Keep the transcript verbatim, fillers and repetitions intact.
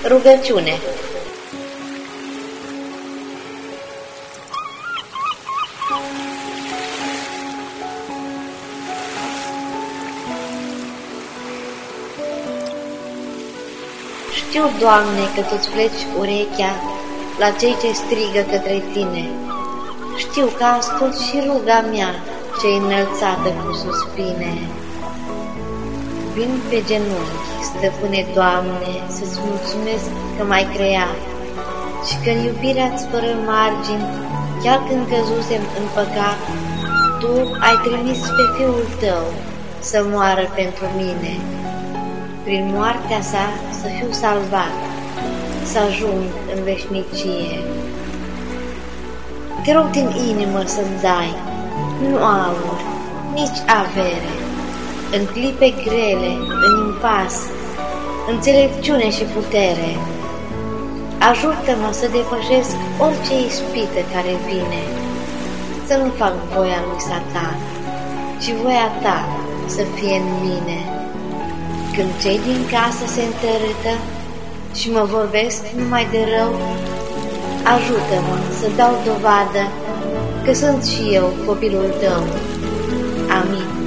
Rugăciune. Știu, Doamne, că Tu-ți pleci urechea la cei ce strigă către Tine. Știu că ascult și ruga mea ce-i înălțată cu suspine. Vin pe genunchi, Stăpâne, Doamne, să-ți mulțumesc că m-ai creat și că în iubirea-ți fără margini, chiar când căzusem în păcat, Tu ai trimis pe Fiul Tău să moară pentru mine. Prin moartea sa să fiu salvat, să ajung în veșnicie. Te rog din inimă să-mi dai, nu aur, nici avere, în clipe grele, în impas, înțelepciune și putere. Ajută-mă să depășesc orice ispită care vine, să nu fac voia lui Satan, ci voia Ta să fie în mine. Când cei din casă se întărâtă și mă vorbesc numai de rău, ajută-mă să dau dovadă că sunt și eu copilul Tău. Amin.